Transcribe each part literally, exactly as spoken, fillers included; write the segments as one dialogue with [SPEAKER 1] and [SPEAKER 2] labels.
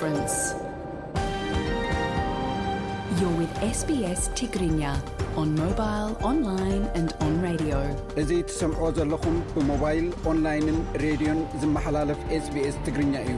[SPEAKER 1] difference. You're with S B S Tigrinya on mobile, online and on radio.
[SPEAKER 2] እዚህ ትሰምዑ ዘለኹም ብሞባይል ኦንላይንን ሬድዮን ዝመሓላለፍ ኤስ ቢ ኤስ ትግርኛ እዩ።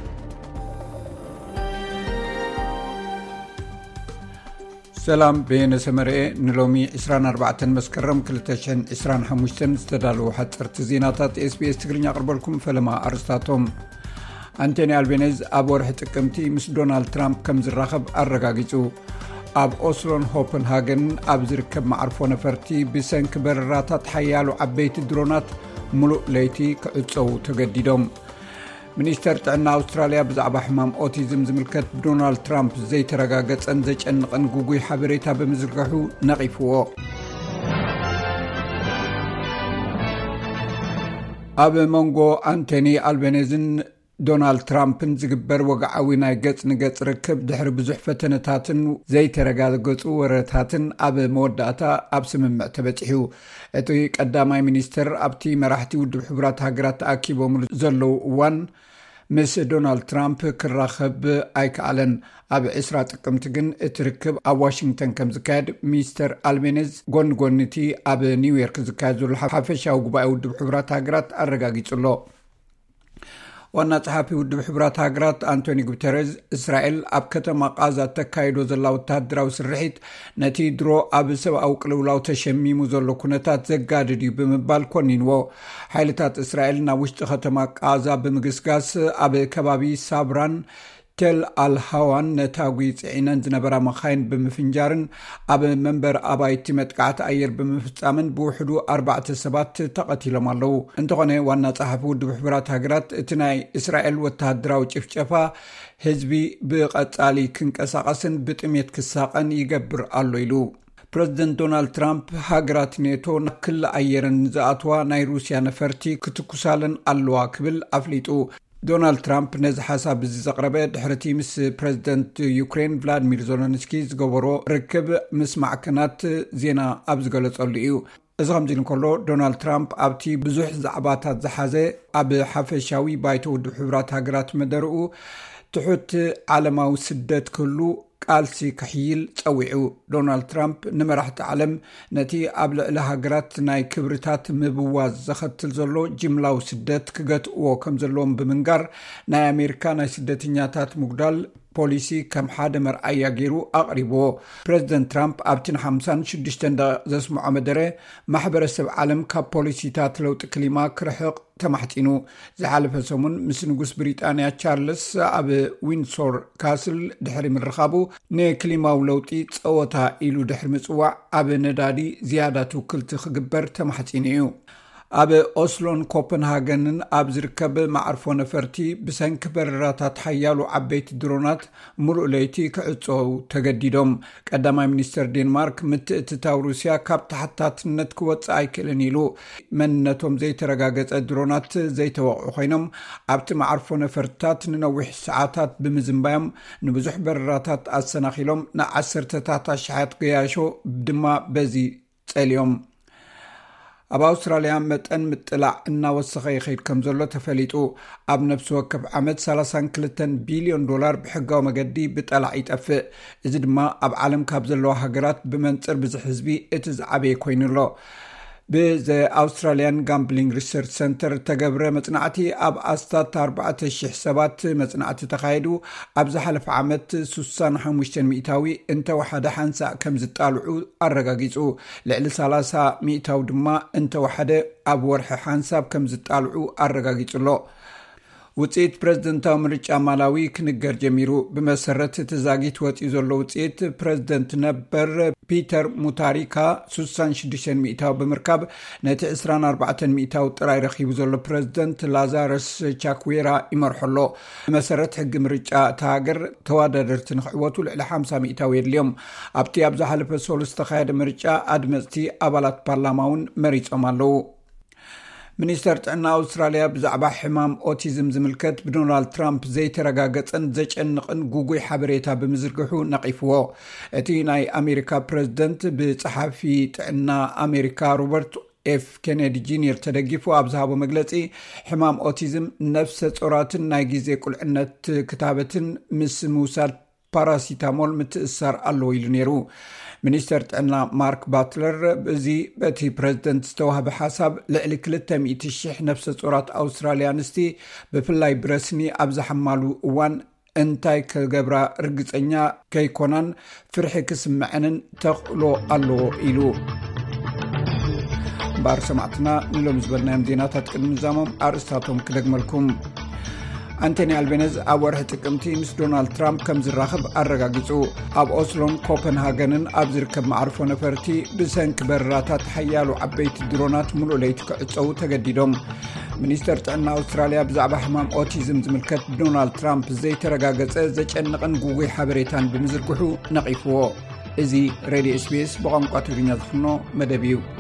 [SPEAKER 2] ሰላም በየነሰመርኤ ንሎሚ عشرين أربعة መስከረም ሁለት ሺህ عشرين وخمسة ዝተዳለዉ ሓፀርቲ ዜናታት ኤስ ቢ ኤስ ትግርኛ ቅርበልኩም ፈለማ አርስታቶም። አንቶኒ አልቤኔዝ ኣብ ወርሒ ጥቅምቲ ምስ ዶናልድ ትራምፕ ከም ዝራኸብ አረጋጊጹ። ኣብ ኦስሎን ኮፐንሃገን ኣብ ዝርከብ ማዕርፎ ነፈርቲ ብሰንኪ በረራታት ሓያሉ ዓበይቲ ድሮናት ሙሉእ ለይቲ ክዕፀው ተገዲዶም። ሚኒስተር ጥዕና አውስትራልያ ብዛዕባ ሕማም ኦቲዝም ዝምልከት ዶናልድ ትራምፕ ዘይተረጋገፀን ዘጨንቕን ጉጉይ ሓበሬታ ብምዝርግሑ ነቒፍዎ። ኣብ መንጎ አንቶኒ አልቤኔዝን ዶናልድ ትራምፕን ዝግበር ወግዓዊ ናይ ገጽ ንገጽ ርክብ ድሕሪ ብዙሕ ፈተነታትን ዘይተረጋገፁ ወረታትን ኣብ መወዳእታ ኣብ ስምምዕ ተበፂሑ። እቲ ቀዳማይ ሚኒስተር ኣብቲ መራሕቲ ውድብ ሕቡራት ሃገራት ተኣኪቦም ዘለዉ እዋን ምስ ዶናልድ ትራምፕ ክራኸብ ኣይከኣለን። ኣብ عشرين ጥቅምቲ ግን እቲ ርክብ ኣብ ዋሽንግተን ከም ዝካየድ ሚኒስተር አልቤኔዝ ጎኒ ጎኒቲ ኣብ ኒውዮርክ ዝካየድ ዘሎ ሓፈሻዊ ጉባኤ ውድብ ሕቡራት ሃገራት ኣረጋጊጹሎ። ዋና ጸሓፊ ውድብ ሕቡራት ሃገራት አንቶኒ ጉተሬዝ እስራኤል ኣብ ከተማ ቃዛ ተካይዶ ዘላ ወተሃደራዊ ስርሒት ነቲ ድሮ ኣብ ሰብኣዊ ቅልውላው ተሸሚሙ ዘሎ ኩነታት ዘጋድድ እዩ ብምባል ኮኒንዎ። ሓይልታት እስራኤል ናብ ውሽጢ ከተማ ቃዛ ብምግስጋስ ኣብ ከባቢ ሳብራን ቴል አልሃዋን ነታጉ ጽዒነን ዝነበራ መኻይን ብምፍንጃርን ኣብ መንበር ኣባይቲ መጥቃዕቲ ኣየር ብምፍጻምን ብውሕዱ ኣርባዕተ ሰባት ተቐቲሎም ኣለዉ። እንተኾነ ዋና ጸሓፊ ውድብ ሕቡራት ሃገራት እቲ ናይ እስራኤል ወተሃደራዊ ጭፍጨፋ ህዝቢ ብቐጻሊ ክንቀሳቐስን ብጥሜት ክሳቐን ይገብር ኣሎ ኢሉ። ፕሬዚደንት ዶናልድ ትራምፕ ሃገራት ኔቶ ክል ኣየርን ዝኣትዋ ናይ ሩስያ ነፈርቲ ክትኩሳለን ኣለዋ ክብል ኣፍሊጡ። ዶናልድ ትራምፕ ነዚ ሓሳብ እዚ ዘቕረበ ድሕርቲ ምስ ፕሬዚደንት ዩክሬን ቭላድሚር ዜለንስኪ ዝገበሮ ርክብ ምስ ማዕከናት ዜና ኣብ ዝገለጸሉ እዩ። እዚ ከምዚ እንከሎ ዶናልድ ትራምፕ ኣብቲ ብዙሕ ዛዕባታት ዝሓዘ ኣብ ሓፈሻዊ ባይቶ ውድብ ሕቡራት ሃገራት መደርኡ ትሑት ዓለማዊ ስደት ክህሉ ቃልሲ ክሕይል ፀዊዑ። ዶናልድ ትራምፕ ንመራሕቲ ዓለም ነቲ ኣብ ልዕሊ ሃገራት ናይ ክብርታት ምብዋዝ ዘኸትል ዘሎ ጅምላዊ ስደት ክገትእዎ ከም ዘለዎም ብምንጋር ናይ ኣሜሪካ ናይ ስደተኛታት ምጉዳል ፖሊሲ ከም ሓደ መርኣያ ገይሩ ኣቕሪብዎ። ፕሬዚደንት ትራምፕ ኣብቲ ንሓምሳን ሽዱሽተን ዘስምዖ መደረ ማሕበረሰብ ዓለም ካብ ፖሊሲታት ለውጢ ክሊማ ክርሕቕ ተማሕጢኑ። ዝሓለፈ ሰሙን ምስ ንጉስ ብሪጣንያ ቻርልስ ኣብ ዊንሶር ካስል ድሕሪ ምርኻቡ ንክሊማዊ ለውጢ ፀወታ ኢሉ ድሕሪ ምጽዋዕ ኣብ ነዳዲ ዝያዳ ትውክልቲ ክግበር ተማሕጢኑ እዩ። ኣብ ኦስሎን ኮፐንሃገንን ኣብ ዝርከብ ማዕርፎ ነፈርቲ ብሰንኪ በረራታት ሓያሉ ዓበይቲ ድሮናት ሙሉእ ለይቲ ክዕፀው ተገዲዶም። ቀዳማይ ሚኒስተር ዴንማርክ ምትእትታው ሩስያ ካብ ተሓታትነት ክወፅእ ኣይክእልን ኢሉ መንነቶም ዘይተረጋገፀ ድሮናት ዘይተወቅዑ ኮይኖም ኣብቲ ማዕርፎ ነፈርትታት ንነዊሕ ሰዓታት ብምዝንባዮም ንብዙሕ በረራታት ኣሰናኺሎም ንዓሰርተታት ኣሽሓት ገያሾ ድማ በዚ ጸልዮም። ኣብ አውስትራልያ መጠን ምጥላዕ እናወሰኸ ይኸይድ ከም ዘሎ ተፈሊጡ። ኣብ ነፍሲ ወከፍ ዓመት ሰላሳ ወክልተ ቢልዮን ዶላር ብሕጋዊ መገዲ ብጠላዕ ይጠፍእ። እዚ ድማ ኣብ ዓለም ካብ ዘለዋ ሃገራት ብመንፅር ብዙሕ ህዝቢ እቲ ዝዓበየ ኮይኑሎ። ብዘ አውስትራሊያን ጋምብሊንግ ሪሰርች ሰንተር ተገብረ መጽናዕቲ ኣብ ኣስታት ኣርባዕተ ሽሕ ሰባት መጽናዕቲ ተኻይዱ ኣብ ዝሓለፈ ዓመት ስድሳ ወሓሙሽተ ሚእታዊ እንተወሓደ ሓንሳእ ከም ዝጣልዑ ኣረጋጊጹ። ልዕሊ ሰላሳ ሚእታዊ ድማ እንተወሓደ ኣብ ወርሒ ሓንሳብ ከም ዝጣልዑ ኣረጋጊጹሎ። ውጽኢት ፕሬዝደንታዊ ምርጫ ማላዊ ክንገር ጀሚሩ። ብመሰረት ተዛጊት ወፂኡ ዘሎ ውጽኢት ፕሬዝደንት ነበር ፒተር ሙታሪካ ስድሳ ወሽዱሽተ ሚእታዊ ብምርካብ ነቲ عشرين أربعة ሚእታዊ ጥራይ ረኺቡ ዘሎ ፕሬዝደንት ላዛረስ ቻክዌራ ይመርሐሎ። ብመሰረት ሕጊ ምርጫ ተሃገር ተወዳደርቲ ንኽዕወቱ ልዕሊ ሓምሳ ሚእታዊ የድልዮም። ኣብቲ ኣብ ዝሓለፈ ሰሉስ ተኻየደ ምርጫ ኣድመፅቲ ኣባላት ፓርላማ እውን መሪፆም ኣለዉ። ሚኒስተር ጥዕና አውስትራልያ ብዛዕባ ሕማም ኦቲዝም ዝምልከት ብዶናልድ ትራምፕ ዘይተረጋገፀን ዘጨንቕን ጉጉይ ሓበሬታ ብምዝርግሑ ነቒፍዎ። እቲ ናይ ኣሜሪካ ፕሬዝደንት ብጸሓፊ ጥዕና ኣሜሪካ ሮበርት ኤፍ ኬኔዲ ጁኒየር ተደጊፉ ኣብዝሃቦ መግለጺ ሕማም ኦቲዝም ነፍሰ ጾራትን ናይ ግዜ ቁልዕነት ክታበትን ምስ ምውሳድ ፓራሲታሞል ምትእሳር ኣለዎ ኢሉ ነይሩ። ሚኒስተር ጥዕና ማርክ ባትለር እዚ በቲ ፕሬዚደንት ዝተዋህበ ሓሳብ ልዕሊ ክልተ ሚእቲ ሽሕ ነፍሰ ጾራት ኣውስትራልያ ኣንስቲ ብፍላይ ብረስኒ ኣብ ዝሓማሉ እዋን እንታይ ከገብራ ርግፀኛ ከይኮናን ፍርሒ ክስምዐንን ተኽእሎ ኣለዎ ኢሉ ባር ሰማዕትና ንሎም ዝበልናዮም ዜናታት ቅድሚ ዛሞም ኣርእስታቶም ክደግመልኩም። አንቶኒ አልቤኔዝ ኣብ ወርሒ ጥቅምቲ ምስ ዶናልድ ትራምፕ ከም ዝራኸብ ኣረጋጊጹ። ኣብ ኦስሎን ኮፐንሃገንን ኣብ ዝርከብ ማዕርፎ ነፈርቲ ብሰንኪ በረራታት ሓያሉ ዓበይቲ ድሮናት ሙሉእ ለይቲ ክዕፀው ተገዲዶም። ሚኒስተር ጥዕና ኣውስትራልያ ብዛዕባ ሕማም ኦቲዝም ዝምልከት ዶናልድ ትራምፕ ዘይተረጋገፀ ዘጨንቕን ጉጉይ ሓበሬታን ብምዝርግሑ ነቒፍዎ። እዚ ሬድዮ ኤስቢኤስ ብቋንቋ ትግርኛ ዝፍኖ መደብ እዩ።